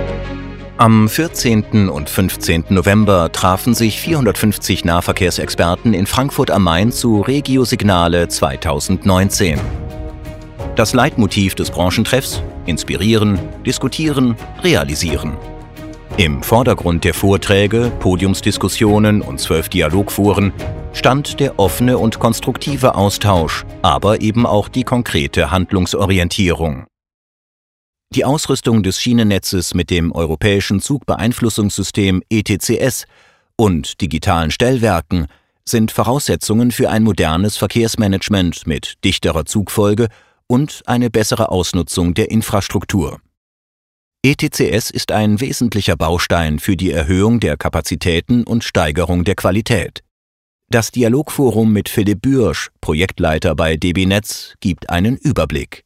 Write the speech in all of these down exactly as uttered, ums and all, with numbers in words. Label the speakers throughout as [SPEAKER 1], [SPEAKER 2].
[SPEAKER 1] Am vierzehnten und fünfzehnten November trafen sich vierhundertfünfzig Nahverkehrsexperten in Frankfurt am Main zu Regio Signale zweitausendneunzehn. Das Leitmotiv des Branchentreffs: Inspirieren, diskutieren, realisieren. Im Vordergrund der Vorträge, Podiumsdiskussionen und zwölf Dialogforen stand der offene und konstruktive Austausch, aber eben auch die konkrete Handlungsorientierung. Die Ausrüstung des Schienennetzes mit dem europäischen Zugbeeinflussungssystem E T C S und digitalen Stellwerken sind Voraussetzungen für ein modernes Verkehrsmanagement mit dichterer Zugfolge und eine bessere Ausnutzung der Infrastruktur. E T C S ist ein wesentlicher Baustein für die Erhöhung der Kapazitäten und Steigerung der Qualität. Das Dialogforum mit Philipp Bürsch, Projektleiter bei D B Netz, gibt einen Überblick.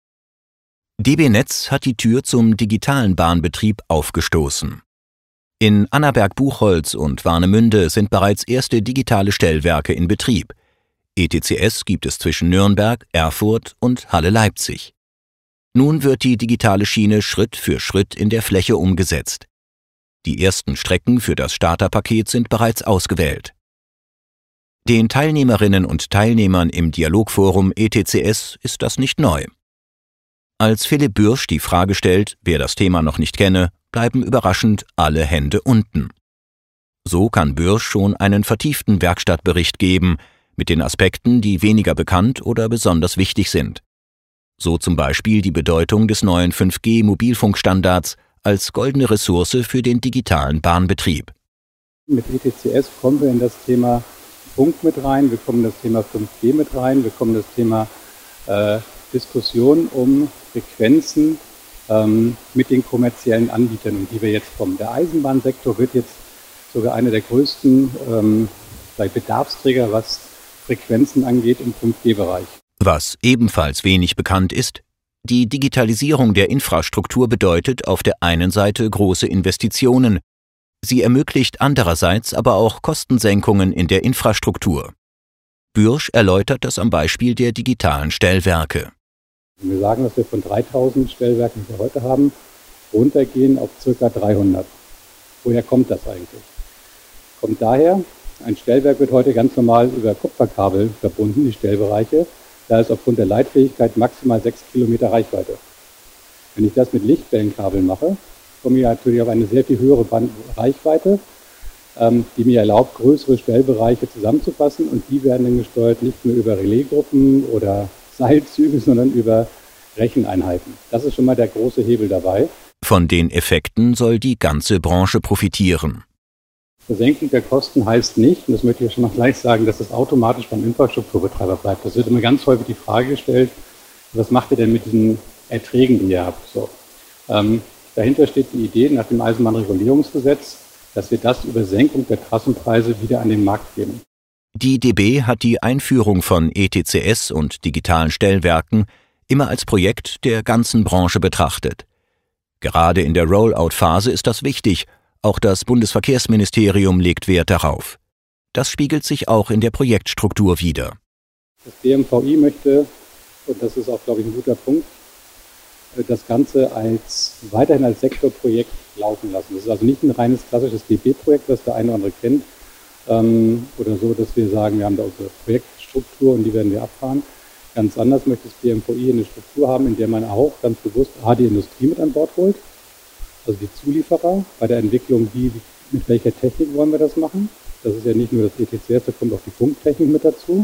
[SPEAKER 1] D B Netz hat die Tür zum digitalen Bahnbetrieb aufgestoßen. In Annaberg-Buchholz und Warnemünde sind bereits erste digitale Stellwerke in Betrieb. E T C S gibt es zwischen Nürnberg, Erfurt und Halle-Leipzig. Nun wird die digitale Schiene Schritt für Schritt in der Fläche umgesetzt. Die ersten Strecken für das Starterpaket sind bereits ausgewählt. Den Teilnehmerinnen und Teilnehmern im Dialogforum E T C S ist das nicht neu. Als Philipp Bürsch die Frage stellt, wer das Thema noch nicht kenne, bleiben überraschend alle Hände unten. So kann Bürsch schon einen vertieften Werkstattbericht geben, mit den Aspekten, die weniger bekannt oder besonders wichtig sind. So zum Beispiel die Bedeutung des neuen fünf G Mobilfunkstandards als goldene Ressource für den digitalen Bahnbetrieb.
[SPEAKER 2] Mit E T C S kommen wir in das Thema Funk mit rein, wir kommen in das Thema fünf G mit rein, wir kommen in das Thema äh, Diskussion um Frequenzen ähm, mit den kommerziellen Anbietern, um die wir jetzt kommen. Der Eisenbahnsektor wird jetzt sogar einer der größten ähm, Bedarfsträger, was Frequenzen angeht im fünf G Bereich.
[SPEAKER 1] Was ebenfalls wenig bekannt ist: Die Digitalisierung der Infrastruktur bedeutet auf der einen Seite große Investitionen, sie ermöglicht andererseits aber auch Kostensenkungen in der Infrastruktur. Bürsch erläutert das am Beispiel der digitalen Stellwerke.
[SPEAKER 2] Wir sagen, dass wir von dreitausend Stellwerken, die wir heute haben, runtergehen auf ca. dreihundert. Woher kommt das eigentlich? Kommt daher, ein Stellwerk wird heute ganz normal über Kupferkabel verbunden, die Stellbereiche. Da ist aufgrund der Leitfähigkeit maximal sechs Kilometer Reichweite. Wenn ich das mit Lichtwellenkabeln mache, komme ich natürlich auf eine sehr viel höhere Band- Reichweite, ähm, die mir erlaubt, größere Stellbereiche zusammenzufassen, und die werden dann gesteuert nicht nur über Relaisgruppen oder Seilzüge, sondern über Recheneinheiten. Das ist schon mal der große Hebel dabei.
[SPEAKER 1] Von den Effekten soll die ganze Branche profitieren.
[SPEAKER 2] Versenkung der Kosten heißt nicht, und das möchte ich schon mal gleich sagen, dass es automatisch beim Infrastrukturbetreiber bleibt. Das wird immer ganz häufig die Frage gestellt, was macht ihr denn mit diesen Erträgen, die ihr habt? So. Ähm, dahinter steht die Idee nach dem Eisenbahnregulierungsgesetz, dass wir das über Senkung der Trassenpreise wieder an den Markt geben.
[SPEAKER 1] Die D B hat die Einführung von E T C S und digitalen Stellwerken immer als Projekt der ganzen Branche betrachtet. Gerade in der Rollout-Phase ist das wichtig, auch das Bundesverkehrsministerium legt Wert darauf. Das spiegelt sich auch in der Projektstruktur wider.
[SPEAKER 2] Das B M V I möchte, und das ist auch, glaube ich, ein guter Punkt, das Ganze als weiterhin als Sektorprojekt laufen lassen. Das ist also nicht ein reines klassisches D B-Projekt, das der eine oder andere kennt, ähm, oder so, dass wir sagen, wir haben da unsere Projektstruktur und die werden wir abfahren. Ganz anders möchte das B M V I eine Struktur haben, in der man auch ganz bewusst A, die Industrie mit an Bord holt, also die Zulieferer bei der Entwicklung, wie, mit welcher Technik wollen wir das machen. Das ist ja nicht nur das E T C S, da kommt auch die Funktechnik mit dazu.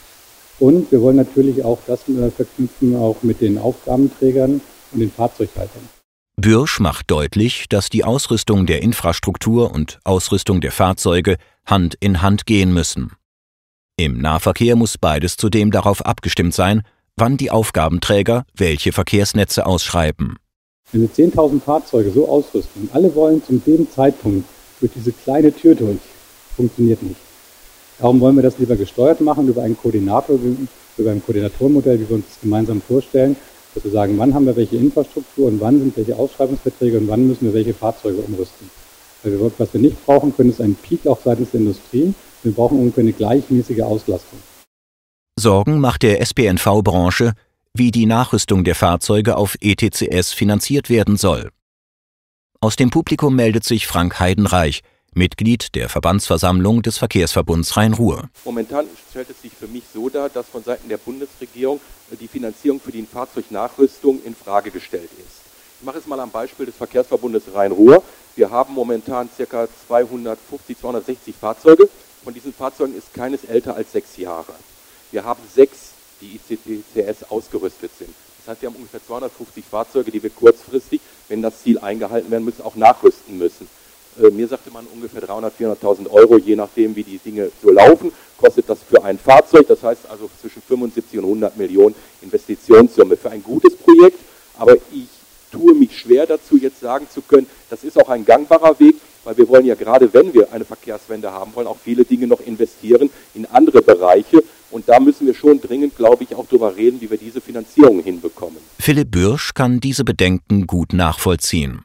[SPEAKER 2] Und wir wollen natürlich auch das verknüpfen, auch mit den Aufgabenträgern und den Fahrzeughaltern.
[SPEAKER 1] Bürsch macht deutlich, dass die Ausrüstung der Infrastruktur und Ausrüstung der Fahrzeuge Hand in Hand gehen müssen. Im Nahverkehr muss beides zudem darauf abgestimmt sein, wann die Aufgabenträger welche Verkehrsnetze ausschreiben.
[SPEAKER 2] Wenn Sie zehntausend Fahrzeuge so ausrüsten und alle wollen zu dem Zeitpunkt durch diese kleine Tür durch, funktioniert nicht. Darum wollen wir das lieber gesteuert machen über einen Koordinator, über ein Koordinatorenmodell, wie wir uns das gemeinsam vorstellen, dass wir sagen, wann haben wir welche Infrastruktur und wann sind welche Ausschreibungsverträge und wann müssen wir welche Fahrzeuge umrüsten. Weil wir, was wir nicht brauchen können, ist ein Peak auch seitens der Industrie. Wir brauchen ungefähr eine gleichmäßige Auslastung.
[SPEAKER 1] Sorgen macht der S P N V-Branche, wie die Nachrüstung der Fahrzeuge auf E T C S finanziert werden soll. Aus dem Publikum meldet sich Frank Heidenreich, Mitglied der Verbandsversammlung des Verkehrsverbunds Rhein-Ruhr.
[SPEAKER 3] Momentan stellt es sich für mich so dar, dass von Seiten der Bundesregierung die Finanzierung für die Fahrzeugnachrüstung in Frage gestellt ist. Ich mache es mal am Beispiel des Verkehrsverbundes Rhein-Ruhr. Wir haben momentan ca. zweihundertfünfzig, zweihundertsechzig Fahrzeuge. Von diesen Fahrzeugen ist keines älter als sechs Jahre. Wir haben sechs, die I C C S ausgerüstet sind. Das heißt, wir haben ungefähr zweihundertfünfzig Fahrzeuge, die wir kurzfristig, wenn das Ziel eingehalten werden muss, auch nachrüsten müssen. Äh, mir sagte man ungefähr dreihunderttausend, vierhunderttausend Euro, je nachdem wie die Dinge so laufen, kostet das für ein Fahrzeug. Das heißt also zwischen fünfundsiebzig und hundert Millionen Investitionssumme für ein gutes Projekt. Aber ich tue mich schwer dazu, jetzt sagen zu können, das ist auch ein gangbarer Weg, weil wir wollen ja gerade, wenn wir eine Verkehrswende haben wollen, auch viele Dinge noch investieren in andere Bereiche. Und da müssen wir schon dringend, glaube ich, auch darüber reden, wie wir diese Finanzierung hinbekommen.
[SPEAKER 1] Philipp Bürsch kann diese Bedenken gut nachvollziehen.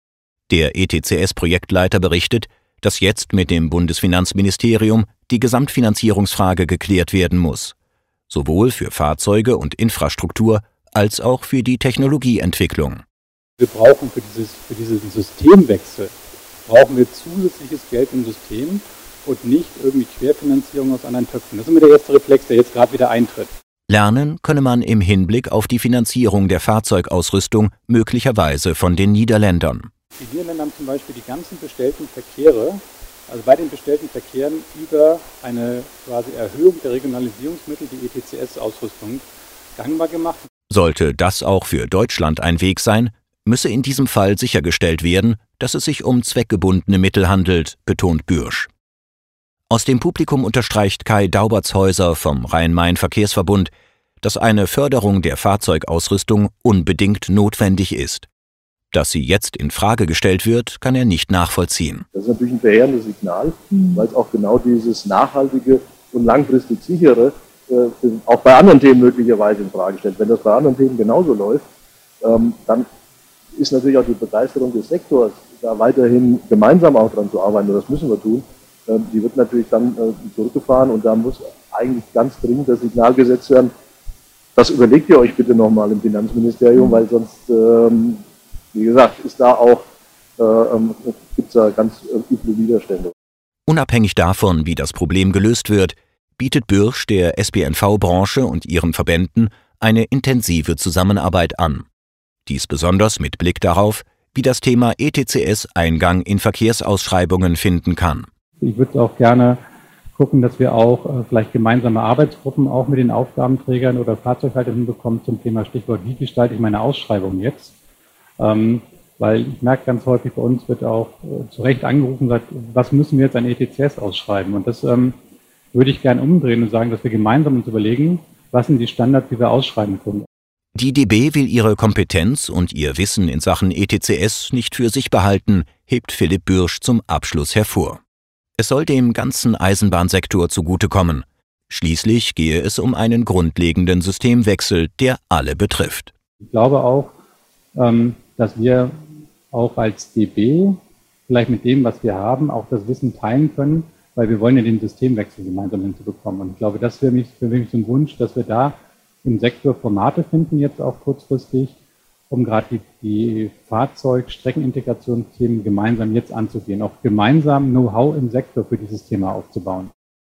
[SPEAKER 1] Der E T C S-Projektleiter berichtet, dass jetzt mit dem Bundesfinanzministerium die Gesamtfinanzierungsfrage geklärt werden muss. Sowohl für Fahrzeuge und Infrastruktur als auch für die Technologieentwicklung.
[SPEAKER 2] Wir brauchen für, dieses, für diesen Systemwechsel, brauchen wir zusätzliches Geld im System und nicht irgendwie Querfinanzierung aus anderen Töpfen. Das ist immer der erste Reflex, der jetzt gerade wieder eintritt.
[SPEAKER 1] Lernen könne man im Hinblick auf die Finanzierung der Fahrzeugausrüstung möglicherweise von den Niederländern.
[SPEAKER 2] Die Niederländer haben zum Beispiel die ganzen bestellten Verkehre, also bei den bestellten Verkehren über eine quasi Erhöhung der Regionalisierungsmittel die E T C S-Ausrüstung gangbar gemacht.
[SPEAKER 1] Sollte das auch für Deutschland ein Weg sein, müsse in diesem Fall sichergestellt werden, dass es sich um zweckgebundene Mittel handelt, betont Bürsch. Aus dem Publikum unterstreicht Kai Daubertshäuser vom Rhein-Main-Verkehrsverbund, dass eine Förderung der Fahrzeugausrüstung unbedingt notwendig ist. Dass sie jetzt in Frage gestellt wird, kann er nicht nachvollziehen.
[SPEAKER 4] Das ist natürlich ein verheerendes Signal, weil es auch genau dieses nachhaltige und langfristig sichere äh, auch bei anderen Themen möglicherweise in Frage stellt. Wenn das bei anderen Themen genauso läuft, ähm, dann ist natürlich auch die Begeisterung des Sektors, da weiterhin gemeinsam auch dran zu arbeiten, und das müssen wir tun, ähm, die wird natürlich dann äh, zurückgefahren, und da muss eigentlich ganz dringend das Signal gesetzt werden, das überlegt ihr euch bitte nochmal im Finanzministerium, weil sonst, ähm, wie gesagt, ist da auch, äh, ähm, gibt es da ganz äh, üble Widerstände.
[SPEAKER 1] Unabhängig davon, wie das Problem gelöst wird, bietet Bürsch der S B N V-Branche und ihren Verbänden eine intensive Zusammenarbeit an. Dies besonders mit Blick darauf, wie das Thema E T C S Eingang in Verkehrsausschreibungen finden kann.
[SPEAKER 2] Ich würde auch gerne gucken, dass wir auch äh, vielleicht gemeinsame Arbeitsgruppen auch mit den Aufgabenträgern oder Fahrzeughaltern hinbekommen zum Thema Stichwort, wie gestalte ich meine Ausschreibung jetzt? Ähm, weil ich merke ganz häufig, bei uns wird auch äh, zu Recht angerufen und sagt, was müssen wir jetzt an E T C S ausschreiben? Und das ähm, würde ich gerne umdrehen und sagen, dass wir gemeinsam uns überlegen, was sind die Standards, die wir ausschreiben können.
[SPEAKER 1] Die D B will ihre Kompetenz und ihr Wissen in Sachen E T C S nicht für sich behalten, hebt Philipp Bürsch zum Abschluss hervor. Es soll dem ganzen Eisenbahnsektor zugutekommen. Schließlich gehe es um einen grundlegenden Systemwechsel, der alle betrifft.
[SPEAKER 2] Ich glaube auch, dass wir auch als D B vielleicht mit dem, was wir haben, auch das Wissen teilen können, weil wir wollen ja den Systemwechsel gemeinsam hinzubekommen. Und ich glaube, das wäre für mich so ein Wunsch, dass wir da im Sektor Formate finden, jetzt auch kurzfristig, um gerade die, die Fahrzeug-Streckenintegrationsthemen gemeinsam jetzt anzugehen, auch gemeinsam Know-how im Sektor für dieses Thema aufzubauen.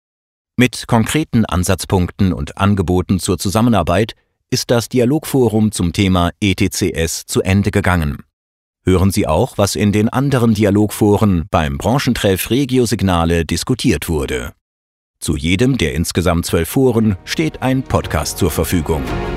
[SPEAKER 1] Mit konkreten Ansatzpunkten und Angeboten zur Zusammenarbeit ist das Dialogforum zum Thema E T C S zu Ende gegangen. Hören Sie auch, was in den anderen Dialogforen beim Branchentreff Regiosignale diskutiert wurde. Zu jedem der insgesamt zwölf Foren steht ein Podcast zur Verfügung.